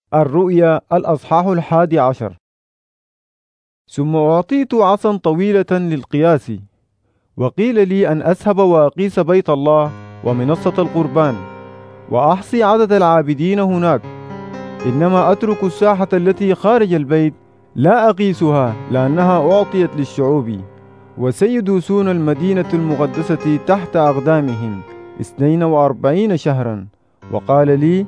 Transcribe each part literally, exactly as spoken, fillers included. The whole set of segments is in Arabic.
الرؤيا الأصحاح الحادي عشر. ثم أعطيت عصا طويلة للقياس، وقيل لي أن أذهب وأقيس بيت الله ومنصة القربان، وأحصي عدد العابدين هناك، إنما أترك الساحة التي خارج البيت لا أقيسها، لأنها أعطيت للشعوب، وسيدوسون المدينة المقدسة تحت أقدامهم اثنين وأربعين شهرا. وقال لي: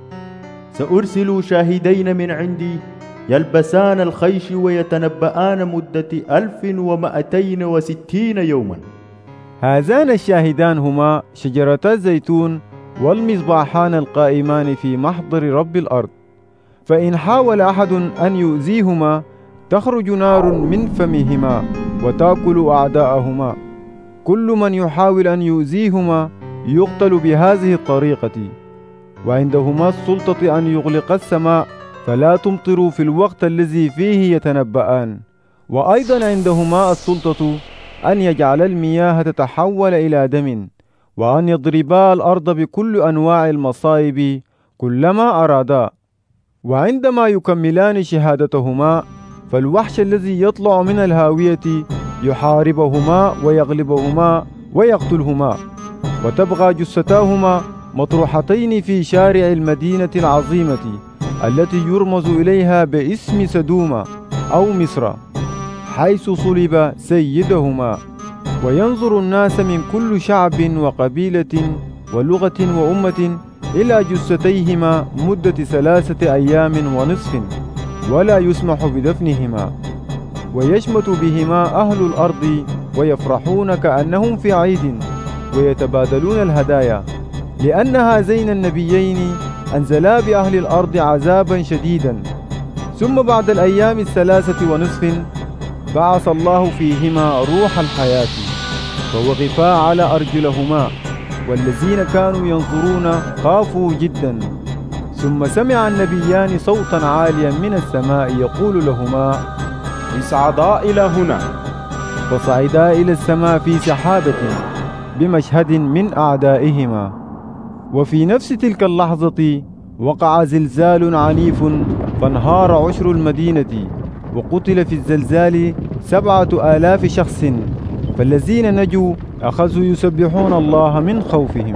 سأرسل شاهدين من عندي يلبسان الخيش ويتنبآن مدة ألف ومائتين وستين يوما. هذان الشاهدان هما شجرتا الزيتون والمصباحان القائمان في محضر رب الأرض، فإن حاول أحد أن يؤذيهما تخرج نار من فمهما وتأكل أعداءهما. كل من يحاول أن يؤذيهما يقتل بهذه الطريقة. وعندهما السلطة أن يغلق السماء فلا تمطر في الوقت الذي فيه يتنبآن، وأيضا عندهما السلطة أن يجعل المياه تتحول إلى دم، وأن يضربا الأرض بكل أنواع المصائب كلما أرادا. وعندما يكملان شهادتهما فالوحش الذي يطلع من الهاوية يحاربهما ويغلبهما ويقتلهما، وتبقى جثتاهما مطروحتين في شارع المدينة العظيمة التي يرمز إليها باسم سدوم أو مصر، حيث صلب سيدهما. وينظر الناس من كل شعب وقبيلة ولغة وأمة إلى جثتيهما مدة ثلاثة أيام ونصف، ولا يسمح بدفنهما. ويشمت بهما أهل الأرض ويفرحون كأنهم في عيد، ويتبادلون الهدايا، لأن هذين النبيين أنزلا بأهل الأرض عذابا شديدا. ثم بعد الأيام الثلاثة ونصف بعث الله فيهما روح الحياة، فوقفا على أرجلهما، والذين كانوا ينظرون خافوا جدا. ثم سمع النبيان صوتا عاليا من السماء يقول لهما: اصعدا إلى هنا. فصعدا إلى السماء في سحابة بمشهد من أعدائهما. وفي نفس تلك اللحظة وقع زلزال عنيف، فانهار عشر المدينة، وقتل في الزلزال سبعة آلاف شخص. فالذين نجوا أخذوا يسبحون الله من خوفهم.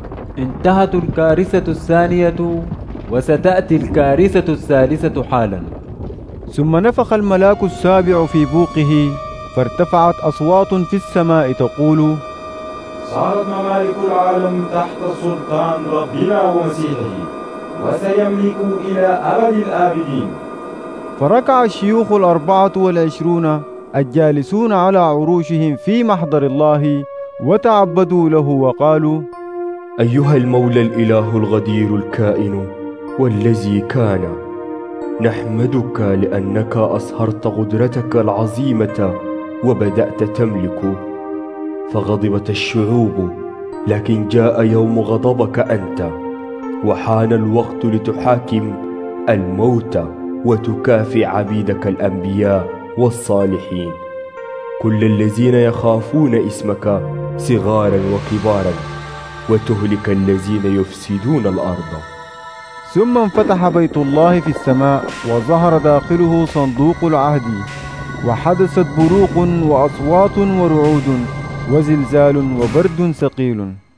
انتهت الكارثة الثانية، وستأتي الكارثة الثالثة حالا. ثم نفخ الملاك السابع في بوقه، فارتفعت أصوات في السماء تقول: صارت ممالك العالم تحت سلطان ربنا ومسيحه، وسيملك إلى أبد الآبدين. فركع الشيوخ الأربعة والعشرون الجالسون على عروشهم في محضر الله، وتعبدوا له وقالوا: أيها المولى الإله الغدير الكائن والذي كان، نحمدك لأنك أظهرت قدرتك العظيمة وبدأت تملك. فغضبت الشعوب، لكن جاء يوم غضبك أنت، وحان الوقت لتحاكم الموتى وتكافئ عبيدك الأنبياء والصالحين، كل الذين يخافون اسمك صغارا وكبارا، وتهلك الذين يفسدون الأرض. ثم انفتح بيت الله في السماء، وظهر داخله صندوق العهد، وحدثت بروق وأصوات ورعود وزلزال وبرد ثقيل.